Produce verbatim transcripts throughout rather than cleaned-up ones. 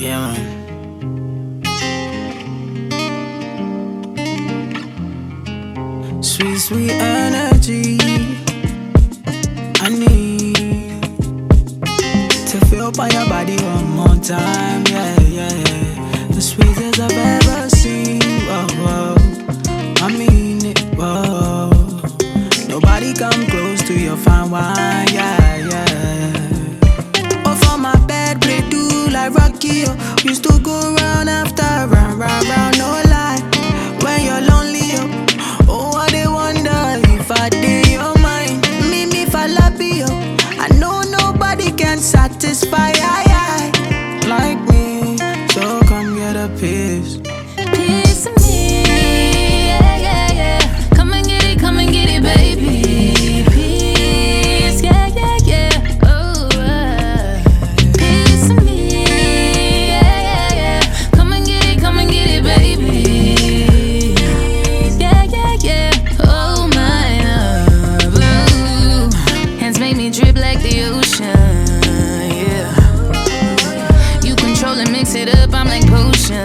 Yeah, man. Sweet, sweet energy. I need to feel by your body one more time. Yeah, yeah, yeah. The sweetest I've ever seen. Whoa, whoa. I mean it. Whoa. Nobody come close to your fine wine. Yeah, yeah. Oh, for my bed, play do like Rocky. Oh. Used to go round after round, round, round. No lie. When you're lonely, oh. Oh, I dey wonder if I dey your mind. Me, me, falapio. I know nobody can satisfy I, I, like me. So come get a piece. Piece of me, yeah, yeah, yeah. Come and get it, come and get it, baby. Piece, yeah, yeah, yeah. Oh, uh. Piece of me, yeah, yeah, yeah. Come and get it, come and get it, baby. Yeah, yeah, yeah. Oh, my love, ooh. Hands make me drip like the ocean, yeah. You control and mix it up, I'm like potion.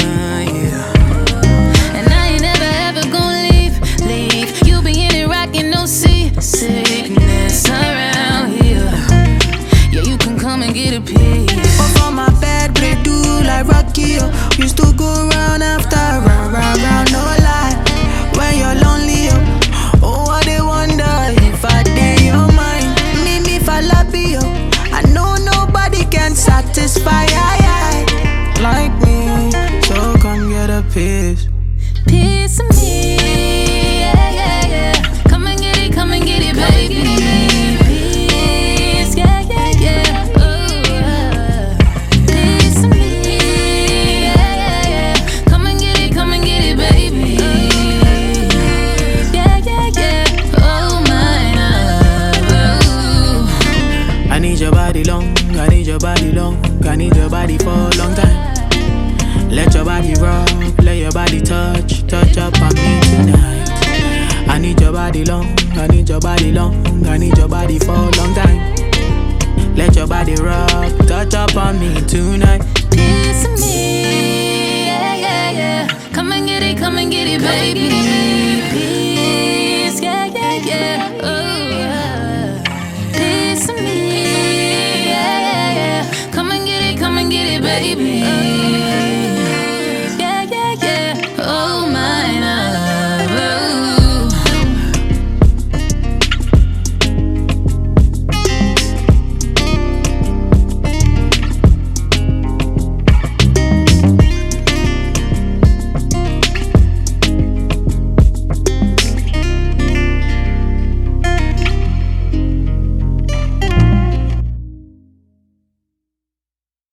Sickness around here. Yeah, you can come and get a piece. Up on my bed, play do like Rocky. Oh. Used to go round after round, round, round. No lie. When you're lonely, oh, oh I dey wonder if I dey your mind. Me, me, falapio. I know nobody can satisfy I, I, like me. So come get a piece. Piece of me. Yeah, yeah, yeah. Come and get it, come and get it, baby. Piece, yeah, yeah, yeah. Oh, uh. Piece of me. Yeah, yeah, yeah. Come and get it, come and get it, baby. Yeah, yeah, yeah. Oh, my love. I need your body long, I need your body long, I need your body for a long time. Let your body rock, let your body touch, touch up on me tonight. I need your body long, I need your body long, I need your body for a long time. Let your body rock, touch up on me tonight. Piece of me, yeah, yeah, yeah. Come and get it, come and get it, baby.